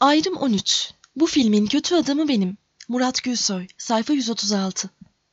Ayrım 13. Bu filmin kötü adamı benim. Murat Gülsoy. Sayfa 136.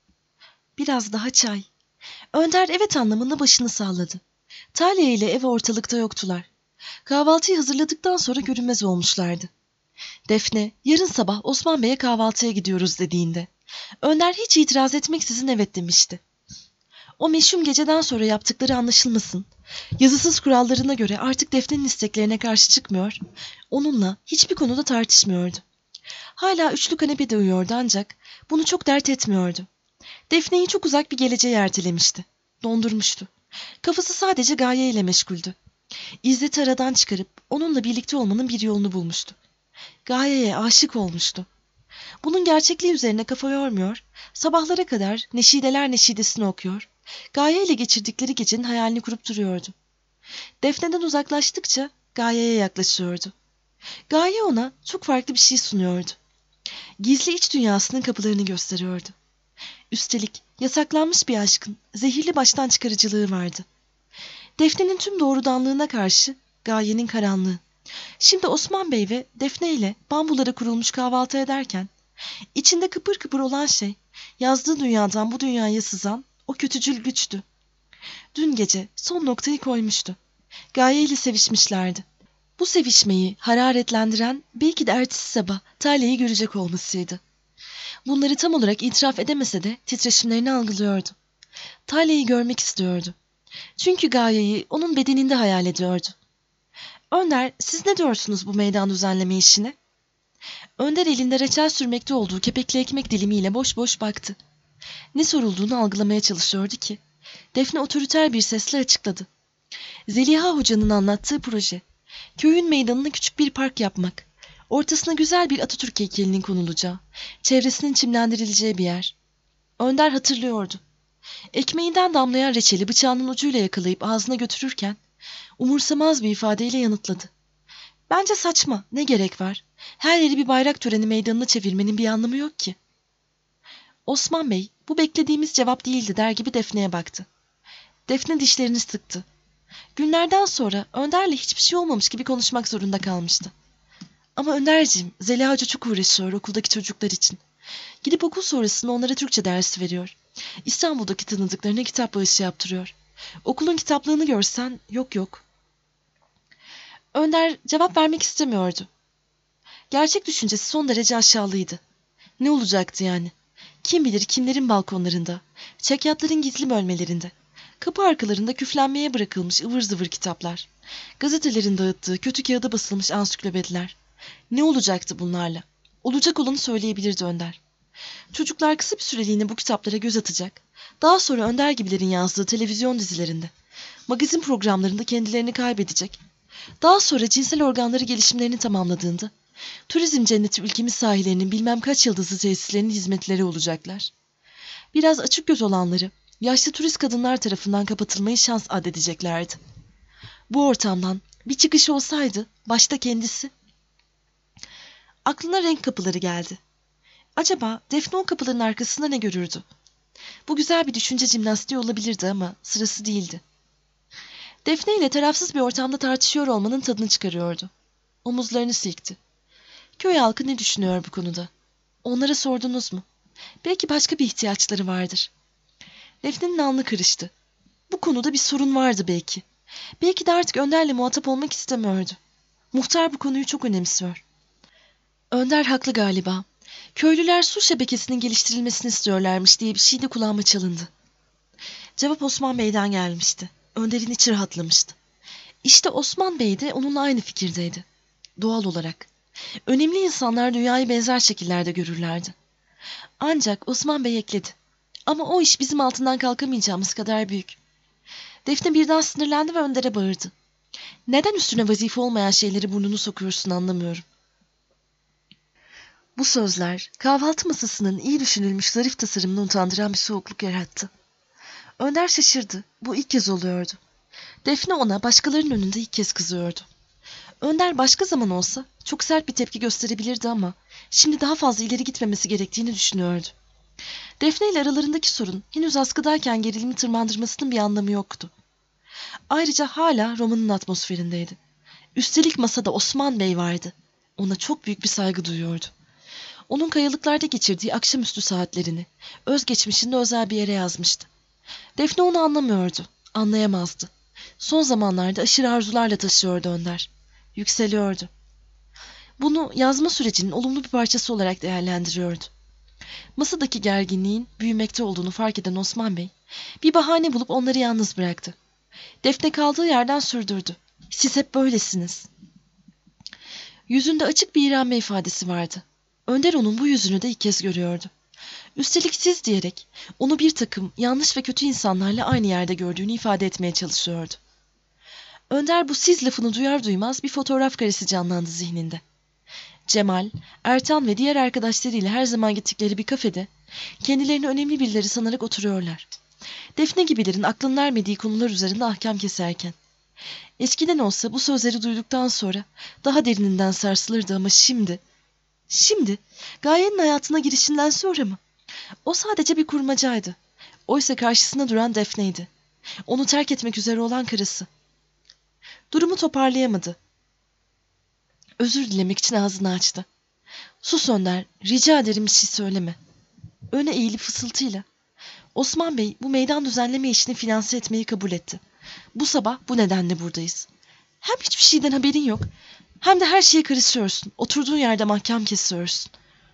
Biraz daha çay. Önder evet anlamında başını salladı. Talya ile ev ortalıkta yoktular. Kahvaltıyı hazırladıktan sonra görünmez olmuşlardı. Defne, yarın sabah Osman Bey'e kahvaltıya gidiyoruz dediğinde, Önder hiç itiraz etmeksizin evet demişti. O meşhum geceden sonra yaptıkları anlaşılmasın. Yazısız kurallarına göre artık Defne'nin isteklerine karşı çıkmıyor, onunla hiçbir konuda tartışmıyordu. Hala üçlü kanepede uyuyordu ancak bunu çok dert etmiyordu. Defne'yi çok uzak bir geleceğe ertelemişti. Dondurmuştu. Kafası sadece Gaye ile meşguldü. İzzet'i aradan çıkarıp onunla birlikte olmanın bir yolunu bulmuştu. Gaye'ye aşık olmuştu. Bunun gerçekliği üzerine kafa yormuyor, sabahlara kadar neşideler neşidesini okuyor, Gaye ile geçirdikleri gecenin hayalini kurup duruyordu. Defne'den uzaklaştıkça Gaye'ye yaklaşıyordu. Gaye ona çok farklı bir şey sunuyordu. Gizli iç dünyasının kapılarını gösteriyordu. Üstelik yasaklanmış bir aşkın zehirli baştan çıkarıcılığı vardı. Defne'nin tüm doğrudanlığına karşı Gaye'nin karanlığı. Şimdi Osman Bey ve Defne ile bambulara kurulmuş kahvaltı ederken içinde kıpır kıpır olan şey yazdığı dünyadan bu dünyaya sızan o kötücül güçtü. Dün gece son noktayı koymuştu. Gaye ile sevişmişlerdi. Bu sevişmeyi hararetlendiren belki de ertesi sabah Talya'yı görecek olmasıydı. Bunları tam olarak itiraf edemese de titreşimlerini algılıyordu. Talya'yı görmek istiyordu. Çünkü Gaye'yi onun bedeninde hayal ediyordu. Önder, siz ne diyorsunuz bu meydan düzenleme işine? Önder elinde reçel sürmekte olduğu kepekli ekmek dilimiyle boş boş baktı. Ne sorulduğunu algılamaya çalışıyordu ki. Defne otoriter bir sesle açıkladı. Zeliha Hoca'nın anlattığı proje. Köyün meydanına küçük bir park yapmak. Ortasına güzel bir Atatürk heykelinin konulacağı, çevresinin çimlendirileceği bir yer. Önder hatırlıyordu. Ekmeğinden damlayan reçeli bıçağının ucuyla yakalayıp ağzına götürürken umursamaz bir ifadeyle yanıtladı. Bence saçma, ne gerek var? Her yeri bir bayrak töreni meydanına çevirmenin bir anlamı yok ki. Osman Bey, bu beklediğimiz cevap değildi der gibi Defne'ye baktı. Defne dişlerini sıktı. Günlerden sonra Önder'le hiçbir şey olmamış gibi konuşmak zorunda kalmıştı. Ama Önderciğim, Zeliha Hoca çok uğraşıyor okuldaki çocuklar için. Gidip okul sonrasında onlara Türkçe dersi veriyor. İstanbul'daki tanıdıklarına kitap bağışı yaptırıyor. Okulun kitaplığını görsen yok. Önder cevap vermek istemiyordu. Gerçek düşüncesi son derece aşağılıydı. Ne olacaktı yani? Kim bilir kimlerin balkonlarında, çekyatların gizli bölmelerinde, kapı arkalarında küflenmeye bırakılmış ıvır zıvır kitaplar, gazetelerin dağıttığı kötü kağıda basılmış ansiklopediler. Ne olacaktı bunlarla? Olacak olanı söyleyebilirdi Önder. Çocuklar kısa bir süreliğine bu kitaplara göz atacak. Daha sonra Önder gibilerin yazdığı televizyon dizilerinde, magazin programlarında kendilerini kaybedecek. Daha sonra cinsel organları gelişimlerini tamamladığında, turizm cenneti ülkemiz sahillerinin bilmem kaç yıldızlı tesislerinin hizmetleri olacaklar. Biraz açık göz olanları, yaşlı turist kadınlar tarafından kapatılmayı şans addedeceklerdi. Bu ortamdan bir çıkış olsaydı, başta kendisi. Aklına renk kapıları geldi. Acaba Defne o kapıların arkasında ne görürdü? Bu güzel bir düşünce jimnastiği olabilirdi ama sırası değildi. Defne ile tarafsız bir ortamda tartışıyor olmanın tadını çıkarıyordu. Omuzlarını silkti. Köy halkı ne düşünüyor bu konuda? Onlara sordunuz mu? Belki başka bir ihtiyaçları vardır. Defne'nin alnı kırıştı. Bu konuda bir sorun vardı belki. Belki de artık Önder'le muhatap olmak istemiyordu. Muhtar bu konuyu çok önemsiyor. Önder haklı galiba. Köylüler su şebekesinin geliştirilmesini istiyorlarmış diye bir şey de kulağıma çalındı. Cevap Osman Bey'den gelmişti. Önder'in içi rahatlamıştı. İşte Osman Bey de onunla aynı fikirdeydi. Doğal olarak. Önemli insanlar dünyayı benzer şekillerde görürlerdi. Ancak Osman Bey ekledi. Ama o iş bizim altından kalkamayacağımız kadar büyük. Defne birden sinirlendi ve Önder'e bağırdı. Neden üstüne vazife olmayan şeyleri burnunu sokuyorsun anlamıyorum. Bu sözler kahvaltı masasının iyi düşünülmüş zarif tasarımını utandıran bir soğukluk yarattı. Önder şaşırdı. Bu ilk kez oluyordu. Defne ona başkalarının önünde ilk kez kızıyordu. Önder başka zaman olsa çok sert bir tepki gösterebilirdi ama şimdi daha fazla ileri gitmemesi gerektiğini düşünüyordu. Defne ile aralarındaki sorun henüz askıdayken gerilimi tırmandırmasının bir anlamı yoktu. Ayrıca hala romanın atmosferindeydi. Üstelik masada Osman Bey vardı. Ona çok büyük bir saygı duyuyordu. Onun kayalıklarda geçirdiği akşamüstü saatlerini özgeçmişinde özel bir yere yazmıştı. Defne onu anlamıyordu, anlayamazdı. Son zamanlarda aşırı arzularla taşıyordu Önder. Yükseliyordu. Bunu yazma sürecinin olumlu bir parçası olarak değerlendiriyordu. Masadaki gerginliğin büyümekte olduğunu fark eden Osman Bey, bir bahane bulup onları yalnız bıraktı. Defne kaldığı yerden sürdürdü. Siz hep böylesiniz. Yüzünde açık bir iğrenme ifadesi vardı. Önder onun bu yüzünü de ilk kez görüyordu. Üstelik siz diyerek onu bir takım yanlış ve kötü insanlarla aynı yerde gördüğünü ifade etmeye çalışıyordu. Önder bu siz lafını duyar duymaz bir fotoğraf karesi canlandı zihninde. Cemal, Ertan ve diğer arkadaşlarıyla her zaman gittikleri bir kafede kendilerini önemli birileri sanarak oturuyorlar. Defne gibilerin aklının ermediği konular üzerinde ahkam keserken. Eskiden olsa bu sözleri duyduktan sonra daha derininden sarsılırdı ama şimdi Gaye'nin hayatına girişinden sonra mı? O sadece bir kurmacaydı. Oysa karşısında duran Defne'ydi. Onu terk etmek üzere olan karısı. Durumu toparlayamadı. Özür dilemek için ağzını açtı. Sus Önder, rica ederim bir şey söyleme. Öne eğilip fısıltıyla. Osman Bey bu meydan düzenleme işini finanse etmeyi kabul etti. Bu sabah bu nedenle buradayız. Hem hiçbir şeyden haberin yok, hem de her şeye karışıyorsun. Oturduğun yerde mahkam kesiyorsun.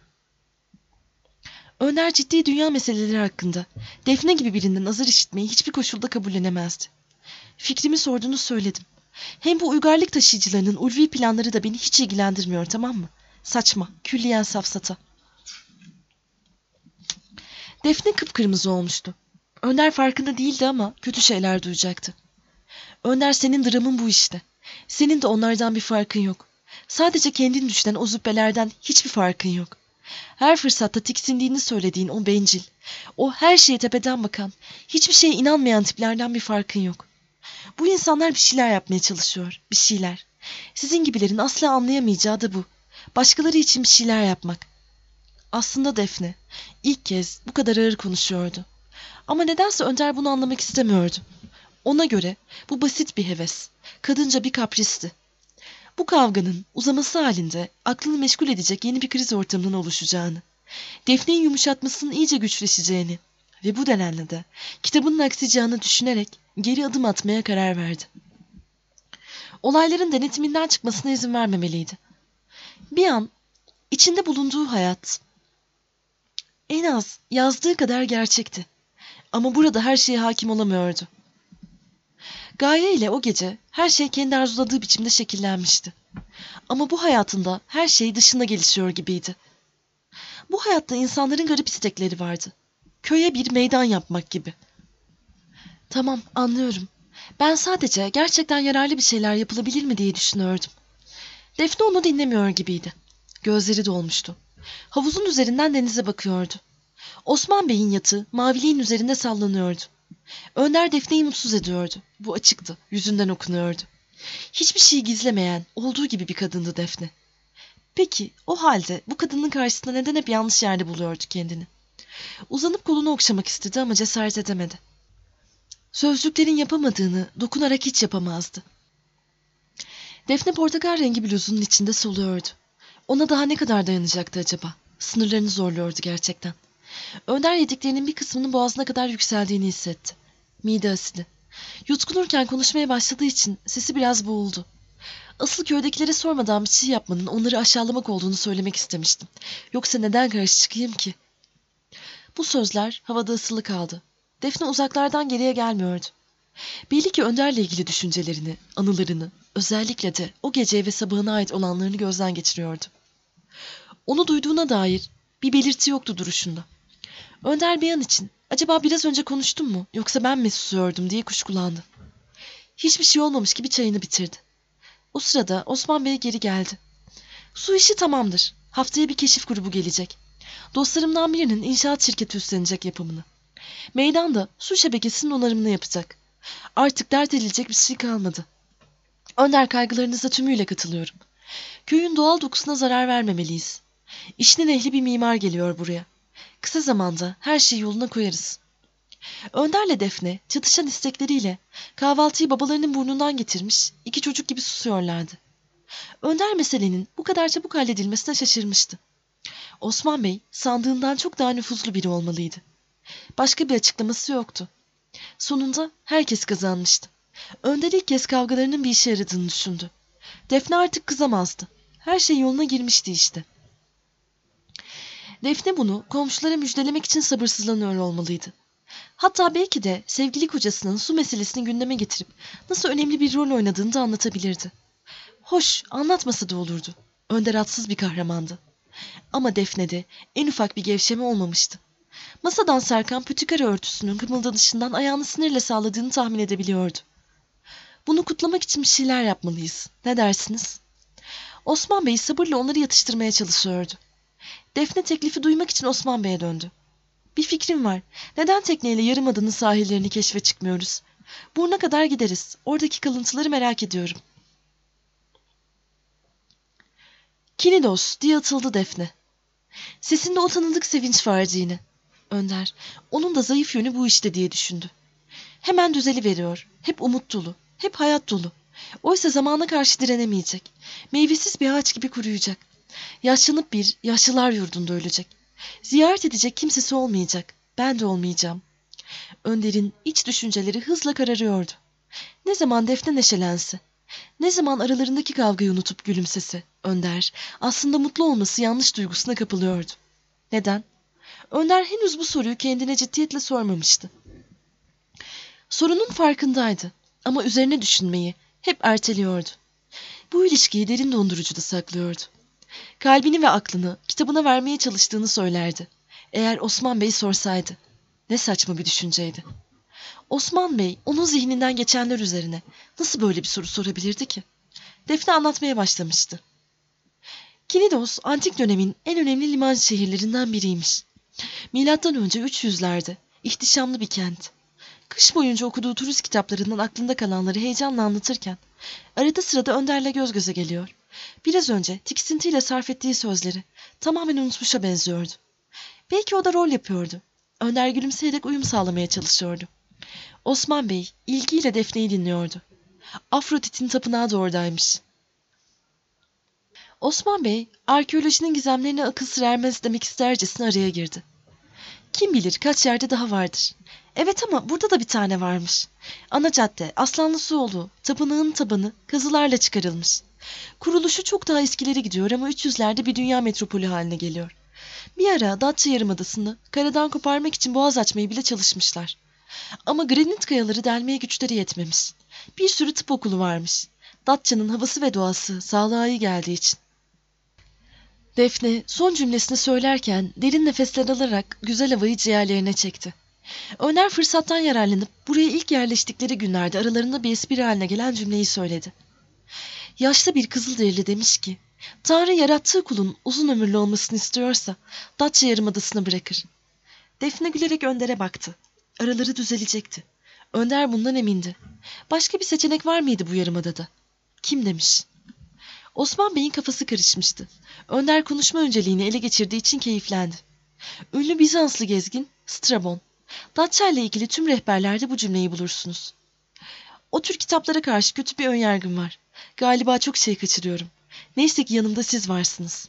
Önder ciddi dünya meseleleri hakkında Defne gibi birinden azar işitmeyi hiçbir koşulda kabullenemezdi. Fikrimi sorduğunu söyledim. Hem bu uygarlık taşıyıcılarının ulvi planları da beni hiç ilgilendirmiyor, tamam mı? Saçma, külliyen safsata. Defne kıpkırmızı olmuştu. Önder farkında değildi ama kötü şeyler duyacaktı. Önder, senin dramın bu işte. Senin de onlardan bir farkın yok. Sadece kendin düşünen o züppelerden hiçbir farkın yok. Her fırsatta tiksindiğini söylediğin o bencil, o her şeye tepeden bakan, hiçbir şeye inanmayan tiplerden bir farkın yok. Bu insanlar bir şeyler yapmaya çalışıyor, bir şeyler. Sizin gibilerin asla anlayamayacağı da bu. Başkaları için bir şeyler yapmak. Aslında Defne ilk kez bu kadar ağır konuşuyordu. Ama nedense Önder bunu anlamak istemiyordu. Ona göre bu basit bir heves, kadınca bir kapristi. Bu kavganın uzaması halinde aklını meşgul edecek yeni bir kriz ortamının oluşacağını, Defne'yi yumuşatmasının iyice güçleşeceğini ve bu nedenle de kitabının aksayacağını düşünerek geri adım atmaya karar verdi. Olayların denetiminden çıkmasına izin vermemeliydi. Bir an içinde bulunduğu hayat en az yazdığı kadar gerçekti. Ama burada her şeye hakim olamıyordu. Gaye ile o gece her şey kendi arzuladığı biçimde şekillenmişti. Ama bu hayatında her şey dışında gelişiyor gibiydi. Bu hayatta insanların garip istekleri vardı. Köye bir meydan yapmak gibi. Tamam, anlıyorum. Ben sadece gerçekten yararlı bir şeyler yapılabilir mi diye düşünüyordum. Defne onu dinlemiyor gibiydi. Gözleri dolmuştu. Havuzun üzerinden denize bakıyordu. Osman Bey'in yatı maviliğin üzerinde sallanıyordu. Önder Defne'yi mutsuz ediyordu. Bu açıktı, yüzünden okunuyordu. Hiçbir şeyi gizlemeyen, olduğu gibi bir kadındı Defne. Peki, o halde bu kadının karşısında neden hep yanlış yerde buluyordu kendini? Uzanıp kolunu okşamak istedi ama cesaret edemedi. Sözcüklerin yapamadığını dokunarak hiç yapamazdı. Defne portakal rengi bluzunun içinde soluyordu. Ona daha ne kadar dayanacaktı acaba? Sınırlarını zorluyordu gerçekten. Önder yediklerinin bir kısmının boğazına kadar yükseldiğini hissetti. Mide asidi. Yutkunurken konuşmaya başladığı için sesi biraz boğuldu. Asıl köydekilere sormadan bir şey yapmanın onları aşağılamak olduğunu söylemek istemiştim. Yoksa neden karşı çıkayım ki? Bu sözler havada asılı kaldı. Defne uzaklardan geriye gelmiyordu. Belli ki Önder'le ilgili düşüncelerini, anılarını, özellikle de o geceye ve sabahına ait olanlarını gözden geçiriyordu. Onu duyduğuna dair bir belirti yoktu duruşunda. Önder bir an için acaba biraz önce konuştum mu yoksa ben mi susuyordum diye kuşkulandı. Hiçbir şey olmamış gibi çayını bitirdi. O sırada Osman Bey geri geldi. Su işi tamamdır. Haftaya bir keşif grubu gelecek. Dostlarımdan birinin inşaat şirketi üstlenecek yapımını. Meydanda su şebekesinin onarımını yapacak. Artık dert edilecek bir şey kalmadı. Önder, kaygılarınıza tümüyle katılıyorum. Köyün doğal dokusuna zarar vermemeliyiz. İşinin ehli bir mimar geliyor buraya. Kısa zamanda her şeyi yoluna koyarız. Önder'le Defne çatışan istekleriyle kahvaltıyı babalarının burnundan getirmiş, iki çocuk gibi susuyorlardı. Önder meselenin bu kadar çabuk halledilmesine şaşırmıştı. Osman Bey sandığından çok daha nüfuzlu biri olmalıydı. Başka bir açıklaması yoktu. Sonunda herkes kazanmıştı. Önder ilk kez kavgalarının bir işe yaradığını düşündü. Defne artık kızamazdı. Her şey yoluna girmişti işte. Defne bunu komşulara müjdelemek için sabırsızlanıyor olmalıydı. Hatta belki de sevgili kocasının su meselesini gündeme getirip nasıl önemli bir rol oynadığını da anlatabilirdi. Hoş, anlatmasa da olurdu. Önder atsız bir kahramandı. Ama Defne'de en ufak bir gevşeme olmamıştı. Masadan sarkan pütükara örtüsünün kımıldanışından ayağını sinirle salladığını tahmin edebiliyordu. Bunu kutlamak için bir şeyler yapmalıyız. Ne dersiniz? Osman Bey sabırla onları yatıştırmaya çalışıyordu. Defne teklifi duymak için Osman Bey'e döndü. Bir fikrim var. Neden tekneyle Yarımada'nın sahillerini keşfe çıkmıyoruz? Buruna kadar gideriz. Oradaki kalıntıları merak ediyorum. Kinidos diye atıldı Defne. Sesinde o tanıdık sevinç vardı yine. Önder, onun da zayıf yönü bu işte diye düşündü. Hemen düzeliveriyor. Hep umut dolu. Hep hayat dolu. Oysa zamana karşı direnemeyecek. Meyvesiz bir ağaç gibi kuruyacak. Yaşlanıp bir yaşlılar yurdunda ölecek. Ziyaret edecek kimsesi olmayacak. Ben de olmayacağım. Önder'in iç düşünceleri hızla kararıyordu. Ne zaman Defne neşelense, ne zaman aralarındaki kavgayı unutup gülümsese, Önder aslında mutlu olması yanlış duygusuna kapılıyordu. Neden? Önder henüz bu soruyu kendine ciddiyetle sormamıştı. Sorunun farkındaydı ama üzerine düşünmeyi hep erteliyordu. Bu ilişkiyi derin dondurucuda saklıyordu. Kalbini ve aklını kitabına vermeye çalıştığını söylerdi. Eğer Osman Bey sorsaydı. Ne saçma bir düşünceydi. Osman Bey onun zihninden geçenler üzerine nasıl böyle bir soru sorabilirdi ki? Defne anlatmaya başlamıştı. Kinidos antik dönemin en önemli liman şehirlerinden biriymiş. Milattan önce 300'lerde ihtişamlı bir kent. Kış boyunca okuduğu turist kitaplarından aklında kalanları heyecanla anlatırken arada sırada Önder'le göz göze geliyor. Biraz önce tiksintiyle sarf ettiği sözleri tamamen unutmuşa benziyordu. Belki o da rol yapıyordu. Önder gülümseyerek uyum sağlamaya çalışıyordu. Osman Bey ilgiyle Defne'yi dinliyordu. Afrodit'in tapınağı da oradaymış. Osman Bey arkeolojinin gizemlerine akıl sır ermez demek istercesine araya girdi. Kim bilir kaç yerde daha vardır. Evet ama burada da bir tane varmış. Ana cadde, Aslanlı Suoğlu, tapınağın tabanı kazılarla çıkarılmış. Kuruluşu çok daha eskileri gidiyor ama 300'lerde bir dünya metropolü haline geliyor. Bir ara Datça Yarımadası'nı karadan koparmak için boğaz açmayı bile çalışmışlar. Ama granit kayaları delmeye güçleri yetmemiş. Bir sürü tıp okulu varmış. Datça'nın havası ve doğası sağlığa iyi geldiği için. Defne son cümlesini söylerken derin nefesler alarak güzel havayı ciğerlerine çekti. Öner fırsattan yararlanıp buraya ilk yerleştikleri günlerde aralarında bir espri haline gelen cümleyi söyledi. Yaşlı bir Kızılderili demiş ki, Tanrı yarattığı kulun uzun ömürlü olmasını istiyorsa Datça Yarımadası'nı bırakır. Defne gülerek Önder'e baktı. Araları düzelecekti. Önder bundan emindi. Başka bir seçenek var mıydı bu yarımadada? Kim demiş? Osman Bey'in kafası karışmıştı. Önder konuşma önceliğini ele geçirdiği için keyiflendi. Ünlü Bizanslı gezgin Strabon. Datça ile ilgili tüm rehberlerde bu cümleyi bulursunuz. O tür kitaplara karşı kötü bir önyargım var. Galiba çok şey kaçırıyorum. Neyse ki yanımda siz varsınız.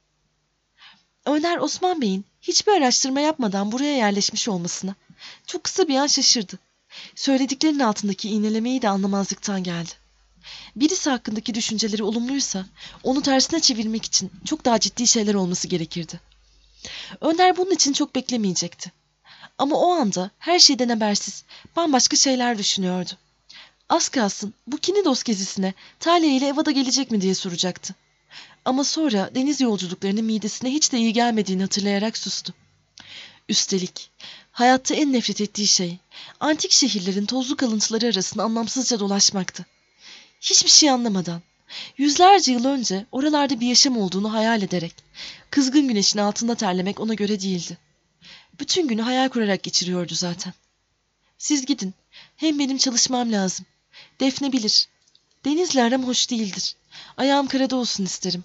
Önder Osman Bey'in hiçbir araştırma yapmadan buraya yerleşmiş olmasına çok kısa bir an şaşırdı. Söylediklerinin altındaki iğnelemeyi de anlamazlıktan geldi. Birisi hakkındaki düşünceleri olumluysa onu tersine çevirmek için çok daha ciddi şeyler olması gerekirdi. Önder bunun için çok beklemeyecekti. Ama o anda her şeyden habersiz bambaşka şeyler düşünüyordu. Az kalsın bu Kinidos gezisine Talya ile Eva da gelecek mi diye soracaktı. Ama sonra deniz yolculuklarının midesine hiç de iyi gelmediğini hatırlayarak sustu. Üstelik hayatta en nefret ettiği şey antik şehirlerin tozlu kalıntıları arasında anlamsızca dolaşmaktı. Hiçbir şey anlamadan, yüzlerce yıl önce oralarda bir yaşam olduğunu hayal ederek, kızgın güneşin altında terlemek ona göre değildi. Bütün günü hayal kurarak geçiriyordu zaten. Siz gidin, hem benim çalışmam lazım. Defne bilir. Denizle aram hoş değildir. Ayağım karada olsun isterim.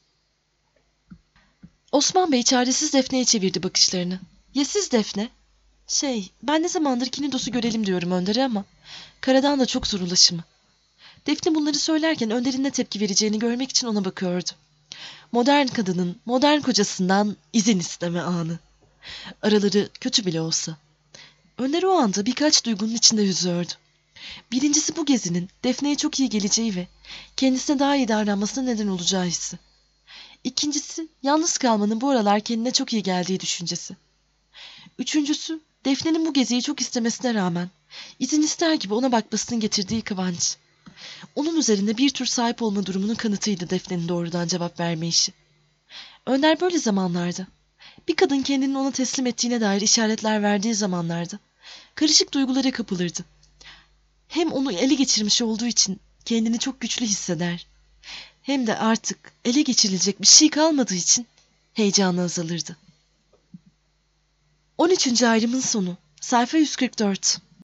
Osman Bey çaresiz Defne'ye çevirdi bakışlarını. Ya siz Defne? Ben ne zamandır Kinidos'u görelim diyorum Önder'e ama karadan da çok zor ulaşımı. Defne bunları söylerken Önder'in ne tepki vereceğini görmek için ona bakıyordu. Modern kadının modern kocasından izin isteme anı. Araları kötü bile olsa. Önder o anda birkaç duygunun içinde yüzüyordu. Birincisi bu gezinin Defne'ye çok iyi geleceği ve kendisine daha iyi davranmasına neden olacağı hissi. İkincisi yalnız kalmanın bu aralar kendine çok iyi geldiği düşüncesi. Üçüncüsü Defne'nin bu geziyi çok istemesine rağmen izin ister gibi ona bakmasının getirdiği kıvanç. Onun üzerinde bir tür sahip olma durumunun kanıtıydı Defne'nin doğrudan cevap verme işi. Önder böyle zamanlarda, bir kadın kendini ona teslim ettiğine dair işaretler verdiği zamanlarda karışık duygulara kapılırdı. Hem onu ele geçirmiş olduğu için kendini çok güçlü hisseder, hem de artık ele geçirilecek bir şey kalmadığı için heyecanı azalırdı. 13. ayrımın sonu. Sayfa 144.